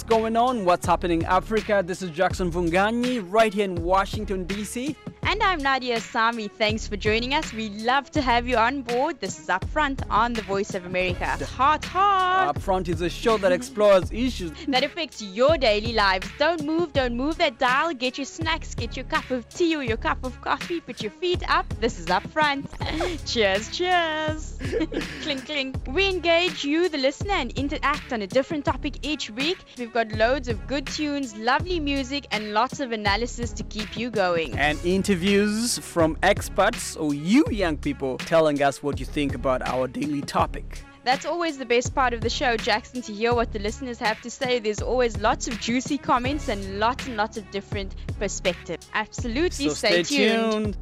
going on? What's happening in Africa? This is Jackson Vunganyi right here in Washington, D.C. And I'm Nadia Sami. Thanks for joining us. We love to have you on board. This is Upfront on the Voice of America. Hot. Upfront is a show that explores issues that affects your daily lives. Don't move that dial. Get your snacks, get your cup of tea or your cup of coffee. Put your feet up. This is Upfront. Cheers. Clink, clink. We engage you, the listener, and interact on a different topic each week. We've got loads of good tunes, lovely music, and lots of analysis to keep you going. And interviews from experts or you young people telling us what you think about our daily topic. That's always the best part of the show, Jackson, to hear what the listeners have to say. There's always lots of juicy comments and lots of different perspectives. Absolutely, so stay tuned.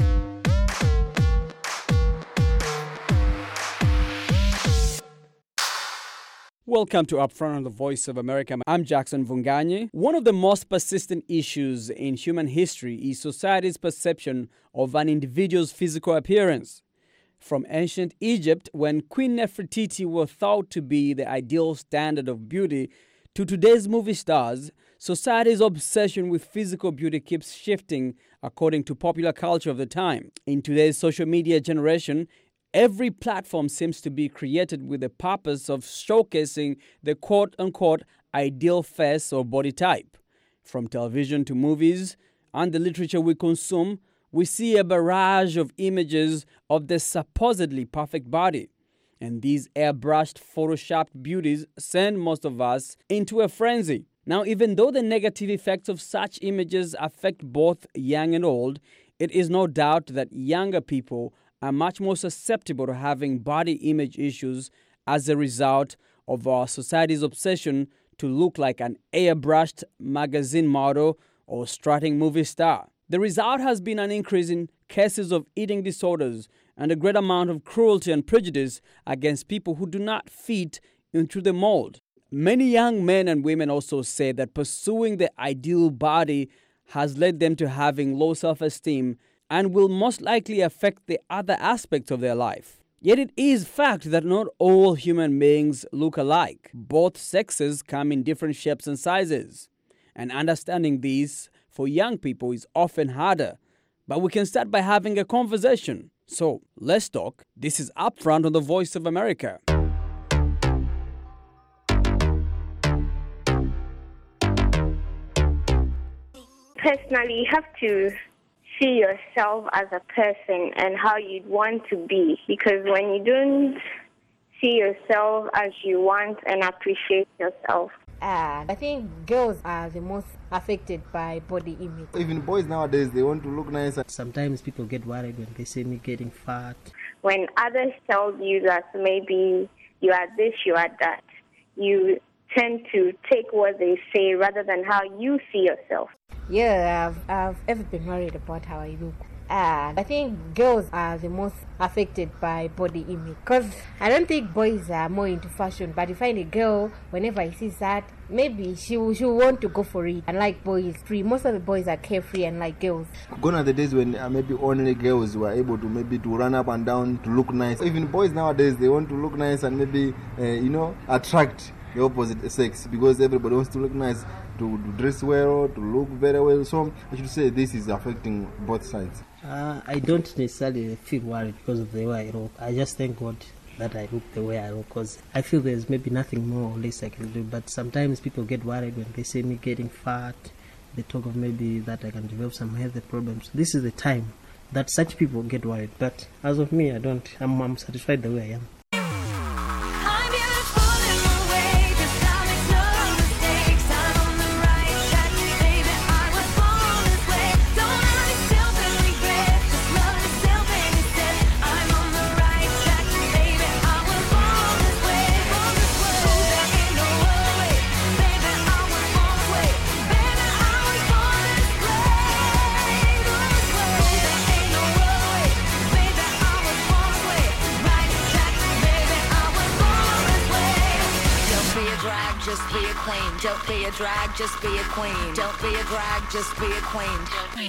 Welcome to Upfront on the Voice of America. I'm Jackson Vunganyi. One of the most persistent issues in human history is society's perception of an individual's physical appearance. From ancient Egypt, when Queen Nefertiti was thought to be the ideal standard of beauty, to today's movie stars, society's obsession with physical beauty keeps shifting according to popular culture of the time. In today's social media generation, every platform seems to be created with the purpose of showcasing the quote-unquote ideal face or body type. From television to movies and the literature we consume, we see a barrage of images of the supposedly perfect body. And these airbrushed, photoshopped beauties send most of us into a frenzy. Now, even though the negative effects of such images affect both young and old, it is no doubt that younger people are much more susceptible to having body image issues as a result of our society's obsession to look like an airbrushed magazine model or strutting movie star. The result has been an increase in cases of eating disorders and a great amount of cruelty and prejudice against people who do not fit into the mold. Many young men and women also say that pursuing the ideal body has led them to having low self-esteem and will most likely affect the other aspects of their life. Yet it is fact that not all human beings look alike. Both sexes come in different shapes and sizes. And understanding these for young people is often harder. But we can start by having a conversation. So, let's talk. This is Upfront on the Voice of America. Personally, you have to see yourself as a person and how you'd want to be, because when you don't see yourself as you want and appreciate yourself. I think girls are the most affected by body image. Even boys nowadays, they want to look nice. Sometimes people get worried when they see me getting fat. When others tell you that maybe you are this, you are that, you tend to take what they say rather than how you see yourself. Yeah, I've ever been worried about how I look. I think girls are the most affected by body image, because I don't think boys are more into fashion, but if I find a girl, whenever I see that, maybe she'll want to go for it. Unlike boys, most of the boys are carefree and like girls. Gone are the days when maybe only girls were able to run up and down to look nice. Even boys nowadays, they want to look nice and maybe attract the opposite sex, because everybody wants to look nice, to dress well, to look very well. So I should say this is affecting both sides. I don't necessarily feel worried because of the way I look. I just thank God that I look the way I look, because I feel there's maybe nothing more or less I can do. But sometimes people get worried when they see me getting fat. They talk of maybe that I can develop some health problems. This is the time that such people get worried. But as of me, I don't. I'm satisfied the way I am. Just be a queen. Don't be a drag, just be a queen. Don't be a drag, just be a queen.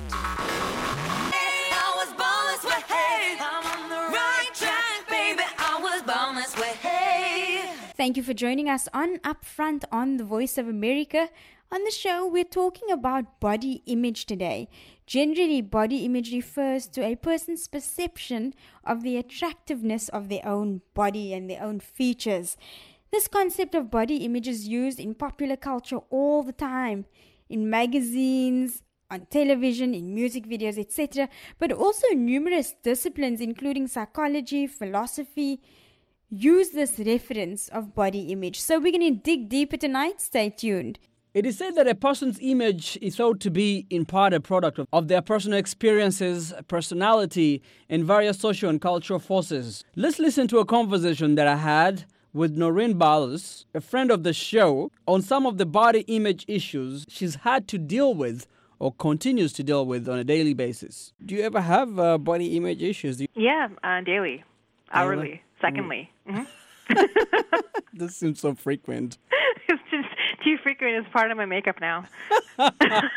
I was born this way. I'm on the right track, baby. I was born this way. Thank you for joining us on Upfront on the Voice of America. On the show, we're talking about body image today. Generally, body image refers to a person's perception of the attractiveness of their own body and their own features. This concept of body image is used in popular culture all the time, in magazines, on television, in music videos, etc., but also numerous disciplines, including psychology, philosophy, use this reference of body image. So we're going to dig deeper tonight. Stay tuned. It is said that a person's image is thought to be in part a product of their personal experiences, personality, and various social and cultural forces. Let's listen to a conversation that I had with Noreen Ballas, a friend of the show, on some of the body image issues she's had to deal with or continues to deal with on a daily basis. Do you ever have body image issues? Yeah, daily, hourly, secondly. Mm-hmm. This seems so frequent. It's just too frequent. It's part of my makeup now. And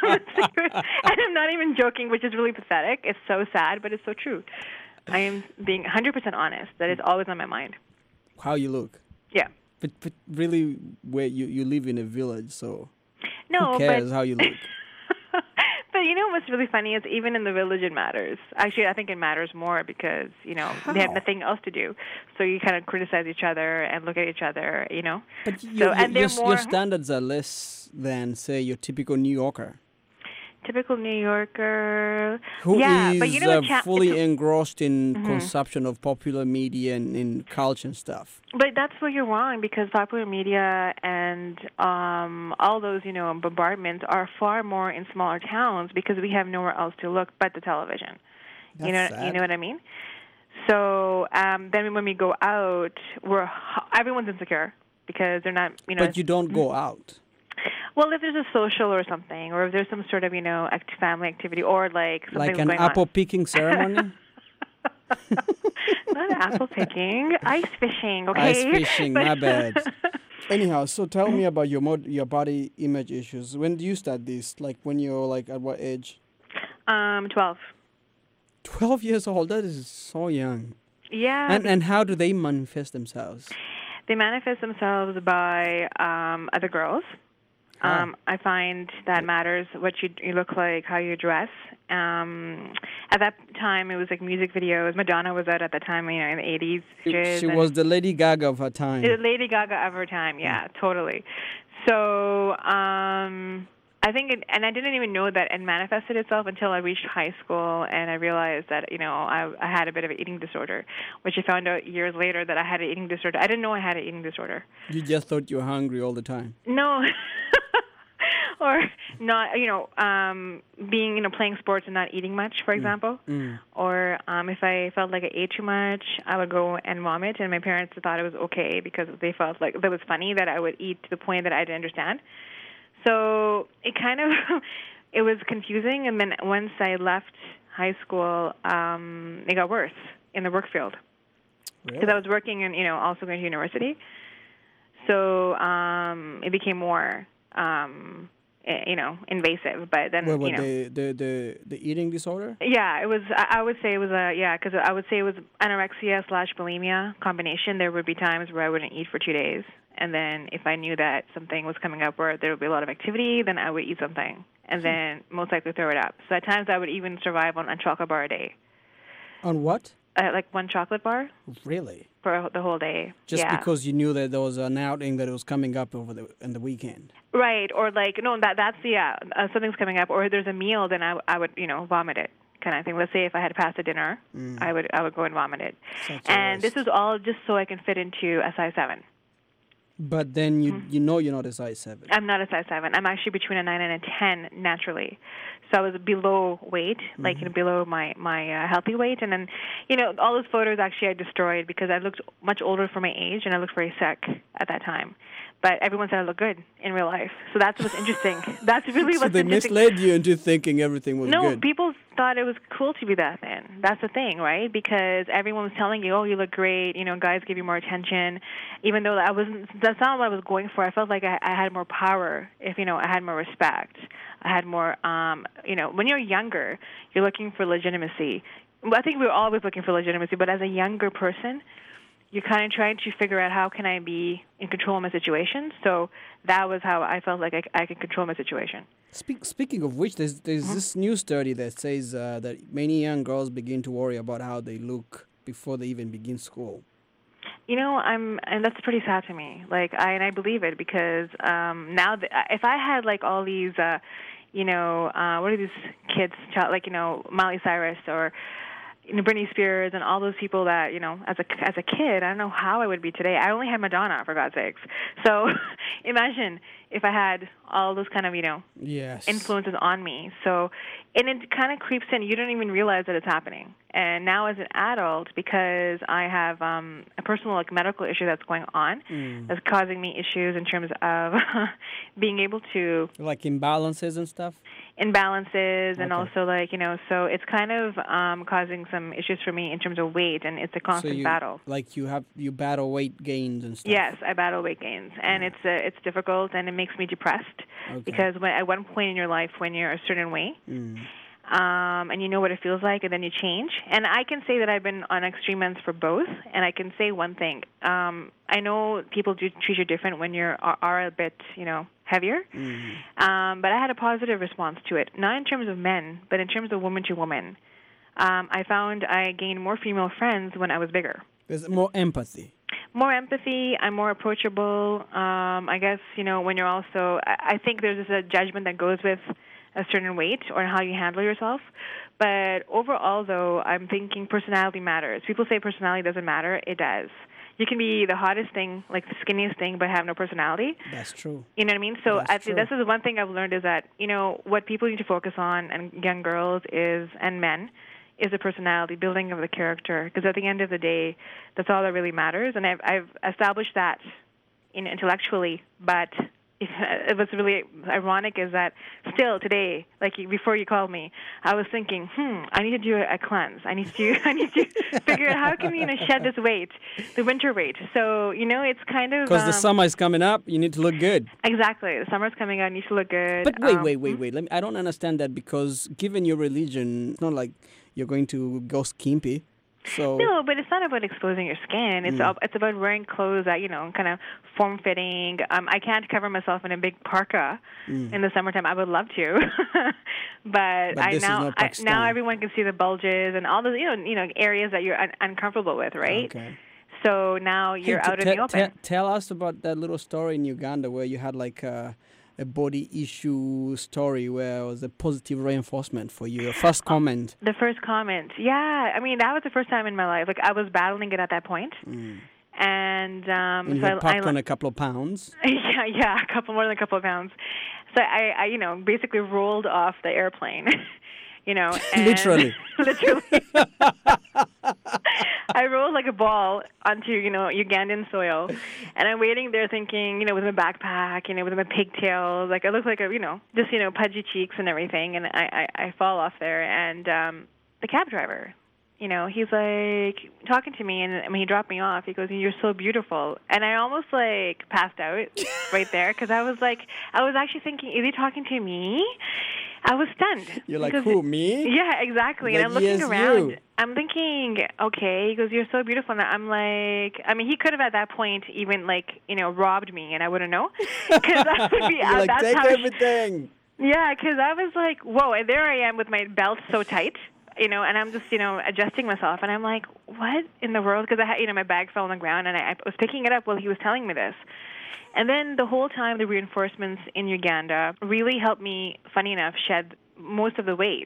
I'm not even joking, which is really pathetic. It's so sad, but it's so true. I am being 100% honest. That is always on my mind. How you look? Yeah. But really, where you live in a village, so no, who cares how you look? But you know what's really funny is even in the village it matters. Actually, I think it matters more because, you know, they have nothing else to do. So you kind of criticize each other and look at each other, you know. But your standards are less than, say, your typical New Yorker. Typical New Yorker. Who is but you know fully engrossed in consumption of popular media and in culture and stuff. But that's where you're wrong, because popular media and all those, you know, bombardments are far more in smaller towns because we have nowhere else to look but the television. That's You sad. know what I mean? So then when we go out, everyone's insecure because they're not, you know. But you don't go out. Well, if there's a social or something, or if there's some sort of, you know, family activity, or like something Like an going apple on. picking ceremony? Not apple picking, ice fishing, okay? Ice fishing, my bad. Anyhow, so tell me about your body image issues. When do you start this? Like when you're like at what age? 12. 12 years old? That is so young. Yeah. And how do they manifest themselves? They manifest themselves by other girls. I find that matters what you look like, how you dress. At that time, it was like music videos. Madonna was out at the time, you know, in the 80s. She was the Lady Gaga of her time. The Lady Gaga of her time, yeah, totally. So I think, and I didn't even know that it manifested itself until I reached high school, and I realized that, you know, I had a bit of an eating disorder, which I found out years later that I had an eating disorder. I didn't know I had an eating disorder. You just thought you were hungry all the time. No. Or not, you know, being, you know, playing sports and not eating much, for example. Or if I felt like I ate too much, I would go and vomit, and my parents thought it was okay because they felt like that was funny that I would eat to the point that I didn't understand. So it kind of, it was confusing, and then once I left high school, it got worse in the work field. Because I was working and, you know, also going to university. So it became more, you know, invasive. But then, What, you know. the eating disorder? Yeah, it was, I would say it was because I would say it was anorexia/bulimia combination. There would be times where I wouldn't eat for 2 days. And then if I knew that something was coming up where there would be a lot of activity, then I would eat something. And then most likely throw it up. So at times I would even survive on a chocolate bar a day. On what? Like one chocolate bar. Really? For the whole day. Just because you knew that there was an outing that was coming up on the weekend. Right, or like, no, that's something's coming up, or there's a meal, then I would, you know, vomit it, kind of thing. Let's say if I had pasta dinner, I would go and vomit it. And this is all just so I can fit into a size 7. But then you know you're not a size 7. I'm not a size 7. I'm actually between a 9 and a 10 naturally. So I was below weight, like, you know, below my healthy weight. And then, you know, all those photos actually I destroyed because I looked much older for my age, and I looked very sick at that time. But everyone said I looked good in real life. So that's what's interesting. That's really what's interesting. So they misled you into thinking everything was good. No, people thought it was cool to be that thin. That's the thing, right? Because everyone was telling you, oh, you look great. You know, guys give you more attention. Even though that's not what I was going for. I felt like I had more power if, you know, I had more respect. I had more, you know, when you're younger, you're looking for legitimacy. I think we're always looking for legitimacy. But as a younger person, you're kind of trying to figure out how can I be in control of my situation. So that was how I felt like I could control my situation. Speaking of which, there's this new study that says that many young girls begin to worry about how they look before they even begin school. You know, and that's pretty sad to me. Like, I believe it because now if I had like all these, what are these kids, like, Miley Cyrus or Britney Spears and all those people that, as a kid, I don't know how I would be today. I only had Madonna, for God's sakes. So imagine if I had all those kind of, yes, influences on me. So, and it kind of creeps in. You don't even realize that it's happening. And now as an adult, because I have a personal medical issue that's going on, that's causing me issues in terms of being able to... Like imbalances and stuff? Imbalances, and also so it's kind of causing some issues for me in terms of weight, and it's a constant battle. Like you battle weight gains and stuff? Yes, I battle weight gains, and it's difficult, and it makes me depressed because at one point in your life when you're a certain way, and you know what it feels like, and then you change. And I can say that I've been on extreme ends for both, and I can say one thing. I know people do treat you different when you are a bit, heavier, but I had a positive response to it, not in terms of men, but in terms of woman to woman. I found I gained more female friends when I was bigger. There's more empathy. More empathy. I'm more approachable. I guess, when you're also... I think there's a judgment that goes with a certain weight or how you handle yourself. But overall, though, I'm thinking personality matters. People say personality doesn't matter. It does. You can be the hottest thing, like the skinniest thing, but have no personality. That's true. You know what I mean? So I think this is one thing I've learned is that, what people need to focus on, and young girls and men, is the personality, building of the character. Because at the end of the day, that's all that really matters. And I've established that intellectually, but what's really ironic is that still today, like before you called me, I was thinking, I need to do a cleanse. I need to figure out how can we shed this weight, the winter weight. So it's kind of because the summer is coming up, you need to look good. Exactly, the summer's coming out, you need to look good. But wait. I don't understand that because given your religion, it's not like you're going to go skimpy. So no, but it's not about exposing your skin. It's about wearing clothes that kind of form-fitting. I can't cover myself in a big parka in the summertime. I would love to, but now everyone can see the bulges and all those areas that you're uncomfortable with, right? Okay. So now you're out in the open. Tell us about that little story in Uganda where you had like a body issue story where it was a positive reinforcement for you. Your first comment. The first comment. Yeah. I mean, that was the first time in my life. Like, I was battling it at that point. And you had packed on a couple of pounds. Yeah, more than a couple of pounds. So I basically rolled off the airplane. And literally. I rolled like a ball onto, Ugandan soil, and I'm waiting there thinking, with my backpack, with my pigtails, like I look like just, pudgy cheeks and everything, and I fall off there, and the cab driver, he's like talking to me, and when he dropped me off, he goes, "You're so beautiful," and I almost like passed out right there, because I was actually thinking, is he talking to me? I was stunned. You're like, who, me? Yeah, exactly. Like, and I'm looking around. You. I'm thinking, okay. He goes, "You're so beautiful." And I'm like, he could have at that point even robbed me, and I wouldn't know. Because I would be You're like, take everything. Yeah, because I was like, whoa, and there I am with my belt so tight. And I'm just, adjusting myself, and I'm like, what in the world? Because I had, my bag fell on the ground, and I was picking it up while he was telling me this. And then the whole time, the reinforcements in Uganda really helped me, funny enough, shed most of the weight.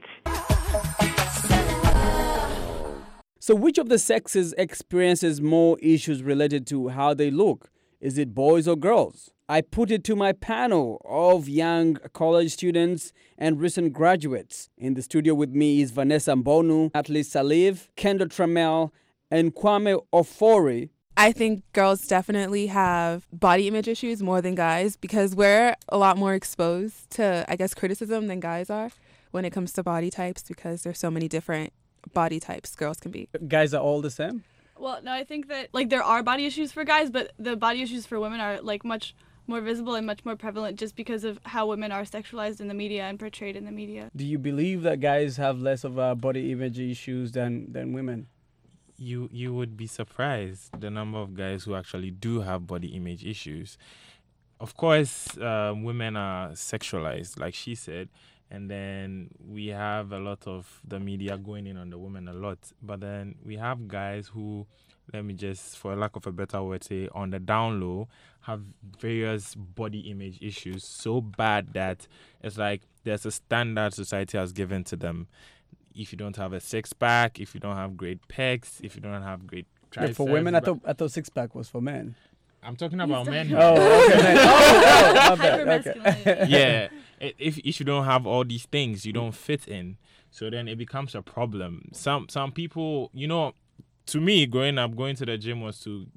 So which of the sexes experiences more issues related to how they look? Is it boys or girls? I put it to my panel of young college students and recent graduates. In the studio with me is Vanessa Mbonu, Atlas Saliv, Kendo Trammell, and Kwame Ofori. I think girls definitely have body image issues more than guys because we're a lot more exposed to, criticism than guys are when it comes to body types because there's so many different body types girls can be. Guys are all the same? Well, no, I think that there are body issues for guys, but the body issues for women are much more visible and much more prevalent just because of how women are sexualized in the media and portrayed in the media. Do you believe that guys have less of body image issues than women? you would be surprised the number of guys who actually do have body image issues. Of course, women are sexualized, like she said, and then we have a lot of the media going in on the women a lot. But then we have guys who, let me just, for lack of a better word, say on the down low, have various body image issues so bad that it's like there's a standard society has given to them. If you don't have a six-pack, if you don't have great pecs, if you don't have great triceps. For women, I thought six-pack was for men. I'm talking about men. Oh, okay. My bad. Okay. Yeah. If you don't have all these things, you don't fit in. So then it becomes a problem. Some people, to me, growing up, going to the gym was to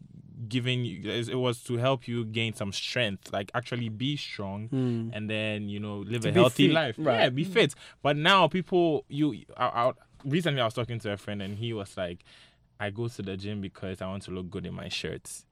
help you gain some strength, like actually be strong, and then live a healthy life. Right. Yeah, be fit. But now people, recently I was talking to a friend and he was like, I go to the gym because I want to look good in my shirts.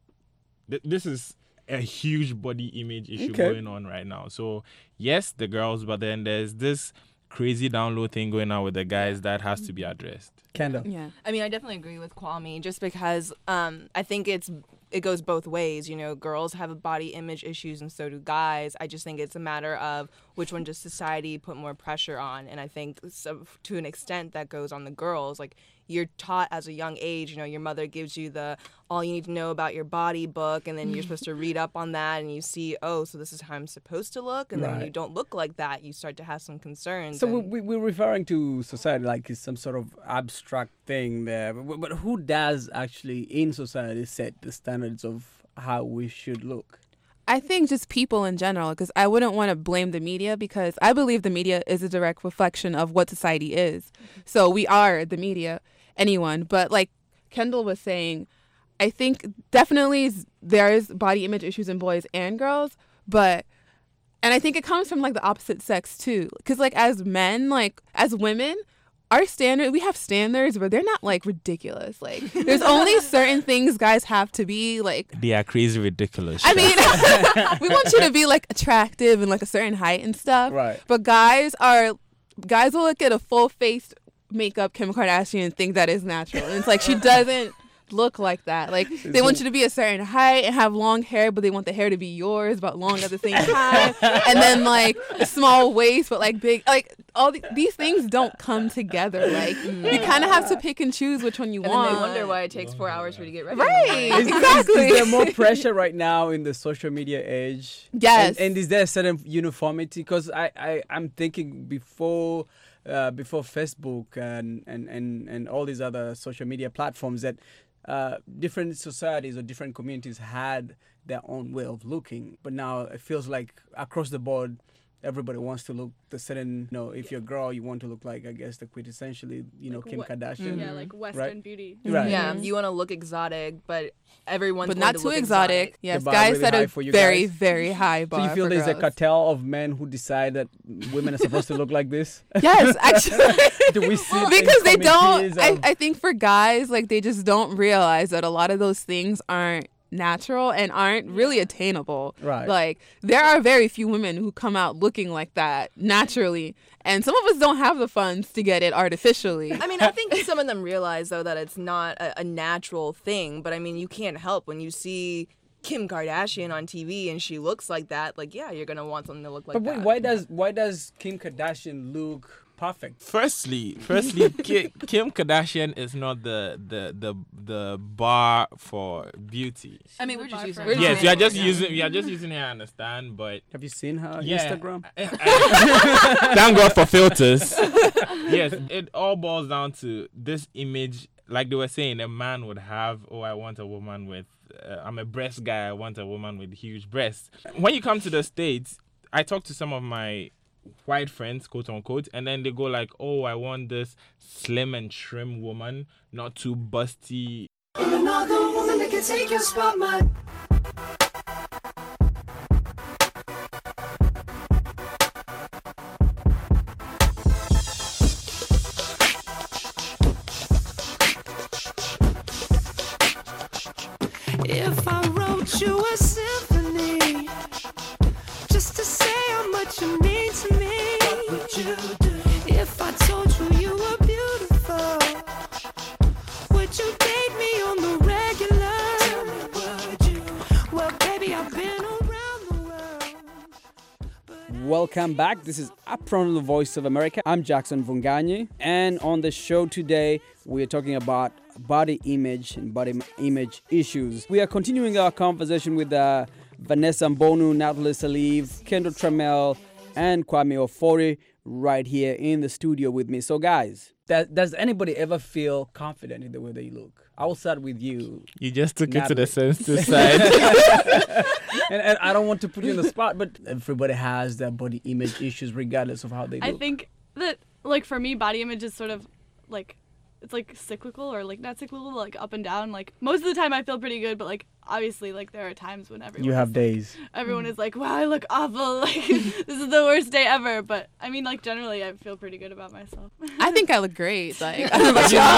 This is a huge body image issue going on right now. So yes, the girls, but then there's this crazy download thing going on with the guys that has to be addressed. Kendall. Yeah. I mean, I definitely agree with Kwame just because I think it goes both ways. Girls have body image issues and so do guys. I just think it's a matter of which one does society put more pressure on. And I think to an extent that goes on the girls. Like, you're taught as a young age, your mother gives you the all you need to know about your body book, and then you're supposed to read up on that, and you see, so this is how I'm supposed to look, and then when you don't look like that, you start to have some concerns. So we're referring to society like it's some sort of abstract thing there, but who does actually in society set the standards of how we should look? I think just people in general, because I wouldn't want to blame the media, because I believe the media is a direct reflection of what society is. So we are the media. Anyone, but like Kendall was saying, I think definitely there's body image issues in boys and girls, and I think it comes from like the opposite sex too, because like as men, like as women, we have standards, but they're not like ridiculous. Like there's only certain things guys have to be like. They are crazy ridiculous. I mean, we want you to be like attractive and like a certain height and stuff. Right. But guys will look at a full-faced makeup Kim Kardashian and think that is natural, and it's like she doesn't look like that. Like they want you to be a certain height and have long hair, but they want the hair to be yours but long at the same time, and then like a small waist but like big, like all these things don't come together. Like you kind of have to pick and choose which one you want. And they wonder why it takes 4 hours for you to get ready. Right. Exactly. Is there more pressure right now in the social media age? Yes. And is there a certain uniformity? Because I'm thinking before Facebook and all these other social media platforms that different societies or different communities had their own way of looking. But now it feels like across the board, everybody wants to look the certain, if you're a girl, you want to look like, I guess, the quintessentially, Kim Kardashian. Yeah, like Western beauty. Right. Yeah, you want to look exotic, but everyone's not too exotic. Yes, guys really set a very, very high bar. So you feel for there's girls. a cartel of men who decide that women are supposed to look like this? Yes, actually. Do we see it because in they don't. communities I think for guys, like they just don't realize that a lot of those things aren't natural and aren't really attainable. Right. Like there are very few women who come out looking like that naturally, and some of us don't have the funds to get it artificially. I mean, I think some of them realize though that it's not a natural thing, but I mean, you can't help when you see Kim Kardashian on TV and she looks like that. Like, yeah, you're gonna want something to look like that. But why does Kim Kardashian look perfect? Firstly, Kim Kardashian is not the bar for beauty. I mean, we're just using. Yes, we are just using her. I understand, but have you seen her Instagram? Thank God for filters. Yes, it all boils down to this image. Like they were saying, a man would have, I want a woman with. I'm a breast guy. I want a woman with huge breasts. When you come to the States, I talk to some of my white friends, quote unquote, and then they go like, I want this slim and trim woman, not too busty. Another woman that can take your spot, man. If I wrote you a symphony just to say how much you mean to me, what would you do? If I told you you were beautiful, would you Welcome back. This is Upfront on the Voice of America. I'm Jackson Vunganyi. And on the show today, we are talking about body image and body image issues. We are continuing our conversation with Vanessa Mbonu, Natalie Saliv, Kendall Trammell, and Kwame Ofori right here in the studio with me. So guys, does anybody ever feel confident in the way they look? I will start with you. You just took it to Natalie. the sensitive side. and I don't want to put you on the spot, but everybody has their body image issues regardless of how they look. I think that, like, for me, body image is sort of like, it's like cyclical, or like not cyclical, like up and down. Like most of the time I feel pretty good, but like obviously like there are times when everyone You have days. Everyone is like, wow, I look awful. Like this is the worst day ever. But I mean, like generally I feel pretty good about myself. I think I look great. Like I don't know about you.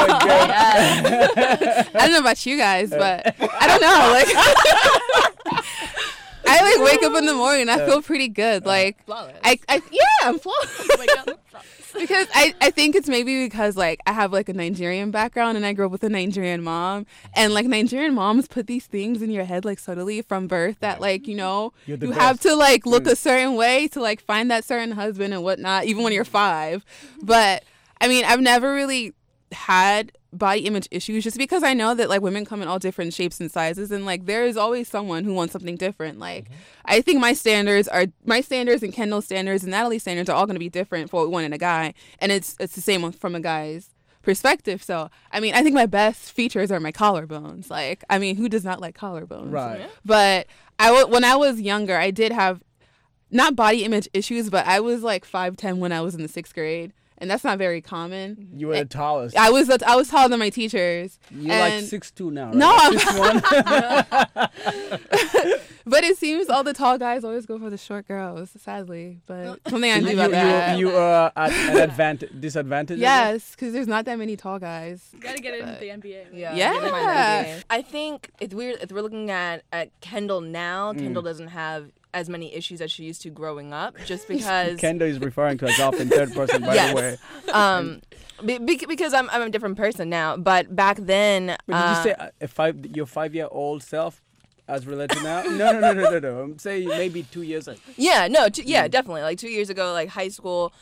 I don't know about you guys, but I don't know. Like I like wake up in the morning and I feel pretty good. Like Flawless. I'm flawless. Wake up, Because I think it's maybe because like I have like a Nigerian background and I grew up with a Nigerian mom, and like Nigerian moms put these things in your head like subtly from birth that like you have to like look a certain way to like find that certain husband and whatnot, even when you're 5. But I mean, I've never really had body image issues just because I know that like women come in all different shapes and sizes, and like there is always someone who wants something different. Like I think my standards and Kendall's standards and Natalie's standards are all going to be different for what we want in a guy, and it's the same from a guy's perspective. So I mean, I think my best features are my collarbones. Like I mean, who does not like collarbones? Right. But when I was younger, I did have not body image issues, but I was like 5'10" when I was in the 6th grade. And that's not very common. You were the tallest. I was taller than my teachers. You're like 6'2" now, right? No, I'm 6'1". But it seems all the tall guys always go for the short girls, sadly. But something I do about that. You are at an disadvantage? Yes, because there's not that many tall guys. You gotta get into the NBA. Yeah. I think it's weird if we're looking at Kendall now. Kendall doesn't have as many issues as she used to growing up, just because Kendall is referring to herself in third person, by the way. Because I'm a different person now, but back then. But did you say your 5-year-old self as related to now? No. I'm saying maybe 2 years ago. Yeah, definitely. Like 2 years ago, like high school,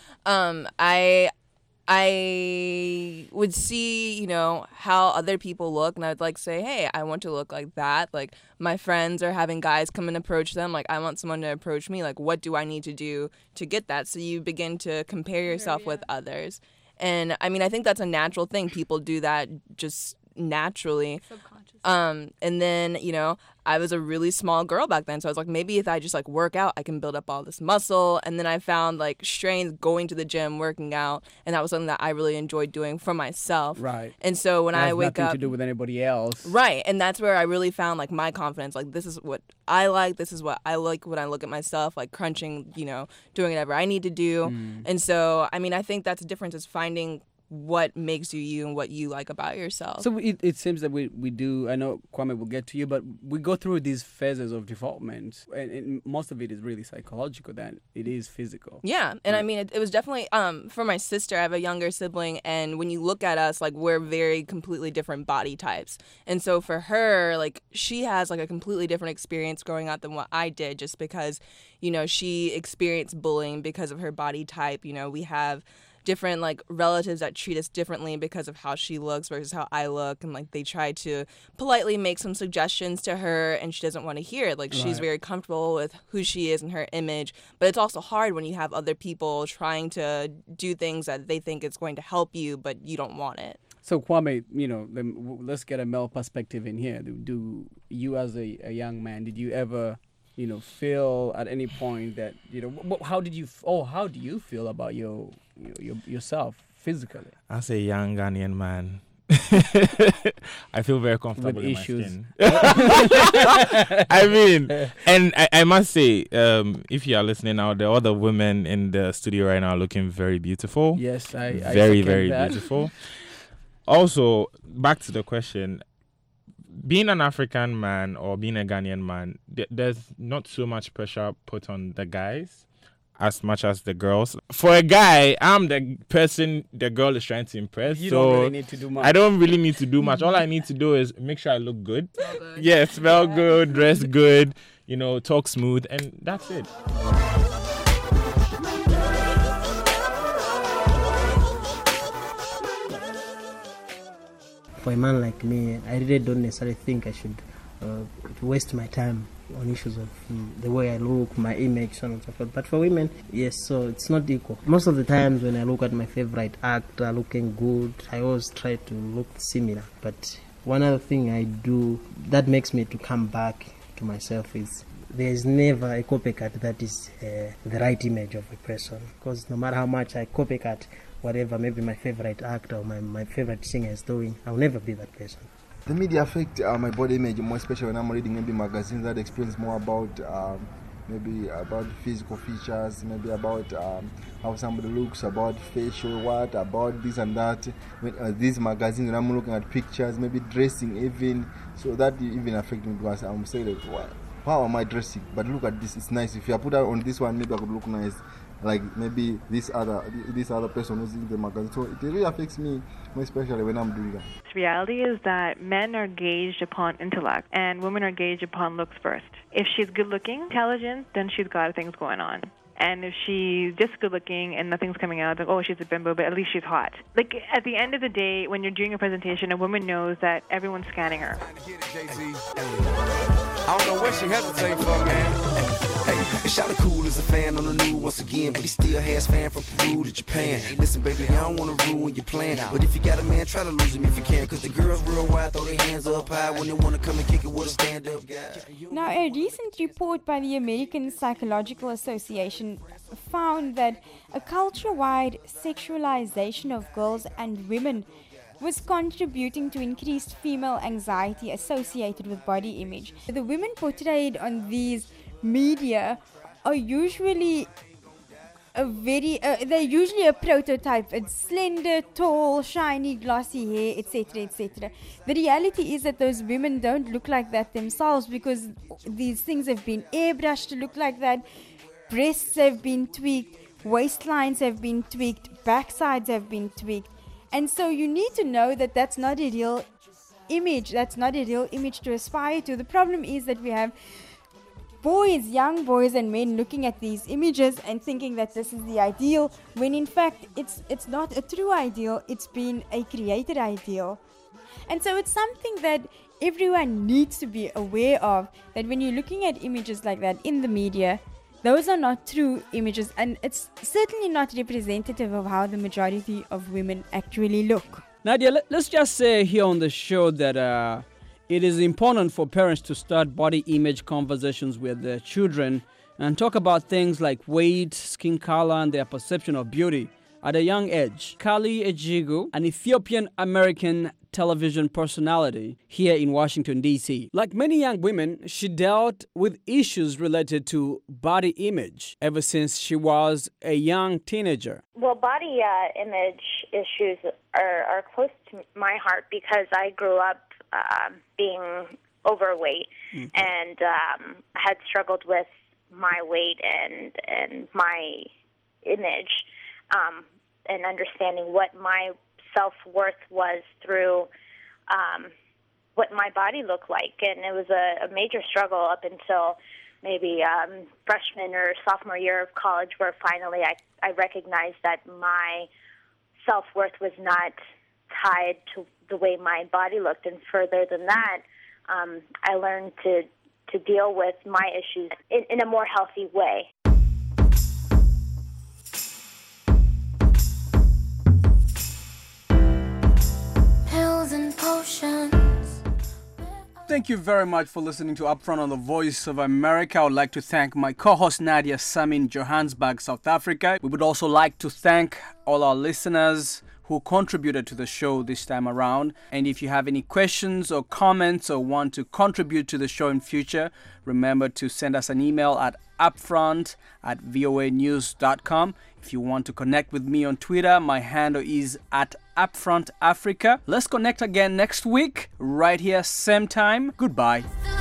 I would see, how other people look, and I would like say, hey, I want to look like that. Like my friends are having guys come and approach them. Like I want someone to approach me. Like what do I need to do to get that? So you begin to compare yourself with others. And I mean, I think that's a natural thing. People do that just naturally. And then, I was a really small girl back then. So I was like, maybe if I just like work out, I can build up all this muscle. And then I found like strength going to the gym, working out. And that was something that I really enjoyed doing for myself. Right. And so when I wake up. Nothing to do with anybody else. Right. And that's where I really found like my confidence. Like this is what I like. This is what I like when I look at myself, like crunching, doing whatever I need to do. And so, I mean, I think that's the difference is finding what makes you and what you like about yourself. So it seems that we do, I know Kwame will get to you, but we go through these phases of development, and most of it is really psychological than it is physical. Yeah, and I mean, it was definitely, for my sister, I have a younger sibling, and when you look at us, like, we're very completely different body types. And so for her, like, she has, like, a completely different experience growing up than what I did, just because, she experienced bullying because of her body type. We have different like relatives that treat us differently because of how she looks versus how I look, and like they try to politely make some suggestions to her and she doesn't want to hear it. Like she's very comfortable with who she is and her image, but it's also hard when you have other people trying to do things that they think is going to help you but you don't want it. So Kwame, let's get a male perspective in here. Do you as a young man, did you ever feel at any point that how do you feel about yourself physically? As a young Ghanaian man, I feel very comfortable with in issues. my skin. I mean, and I must say, if you are listening out, the other women in the studio right now are looking very beautiful. Yes, I very that. beautiful. Also, back to the question. Being an African man or being a Ghanaian man, there's not so much pressure put on the guys as much as the girls. For a guy, I'm the person the girl is trying to impress. You so don't really need to do much. I don't really need to do much. All I need to do is make sure I look good. Yeah, smell good, dress good, talk smooth, and that's it. For a man like me, I really don't necessarily think I should waste my time on issues of the way I look, my image, so on and so forth. But for women, yes, so it's not equal. Most of the times when I look at my favorite actor looking good, I always try to look similar. But one other thing I do that makes me to come back to myself is there's never a copycat that is the right image of a person. Because no matter how much I copycat whatever maybe my favorite actor or my favorite singer is doing, I'll never be that person. The media affect my body image, more especially when I'm reading maybe magazines that explains more about maybe about physical features, maybe about how somebody looks, about facial, what, about this and that. When, these magazines, when I'm looking at pictures, maybe dressing even, so that even affect me because I'm saying like, how am I dressing? But look at this, it's nice. If you put out on this one, maybe I could look nice. Like maybe this other person who's in the magazine. So it really affects me, more especially when I'm doing that. The reality is that men are gauged upon intellect and women are gauged upon looks first. If she's good looking, intelligent, then she's got things going on. And if she's just good looking and nothing's coming out, like, oh, she's a bimbo, but at least she's hot. Like, at the end of the day, when you're doing a presentation, a woman knows that everyone's scanning her. I don't know what she hesitating for, man. Hey, Shawty cool as a fan on the news once again, but he still has fan from Peru to Japan. Listen, baby, I don't want to ruin your plan, but if you got a man, try to lose him if you can, because the girls real wide throw their hands up high when they want to come and kick it with a stand-up guy. Now, a recent report by the American Psychological Association found that a culture-wide sexualization of girls and women was contributing to increased female anxiety associated with body image. The women portrayed on these media are usually they're usually a prototype. It's slender, tall, shiny, glossy hair, etc., etc. The reality is that those women don't look like that themselves because these things have been airbrushed to look like that. Breasts have been tweaked, waistlines have been tweaked, backsides have been tweaked. And so you need to know that that's not a real image. That's not a real image to aspire to. The problem is that we have boys, young boys and men looking at these images and thinking that this is the ideal, when in fact it's not a true ideal, it's been a created ideal. And so it's something that everyone needs to be aware of, that when you're looking at images like that in the media, those are not true images, and it's certainly not representative of how the majority of women actually look. Nadia, let's just say here on the show that it is important for parents to start body image conversations with their children and talk about things like weight, skin color, and their perception of beauty at a young age. Kali Ejigu, an Ethiopian-American television personality here in Washington, D.C. Like many young women, she dealt with issues related to body image ever since she was a young teenager. Well, body image issues are close to my heart because I grew up being overweight and had struggled with my weight and my image and understanding what my self-worth was through what my body looked like. And it was a major struggle up until maybe freshman or sophomore year of college, where finally I recognized that my self-worth was not tied to the way my body looked. And further than that, I learned to deal with my issues in a more healthy way. Pills and potions. Thank you very much for listening to Upfront on the Voice of America. I would like to thank my co-host Nadia Sam in Johannesburg, South Africa. We would also like to thank all our listeners who contributed to the show this time around. And if you have any questions or comments or want to contribute to the show in future, remember to send us an email at upfront@voanews.com. If you want to connect with me on Twitter, my handle is @UpfrontAfrica. Let's connect again next week, right here, same time. Goodbye.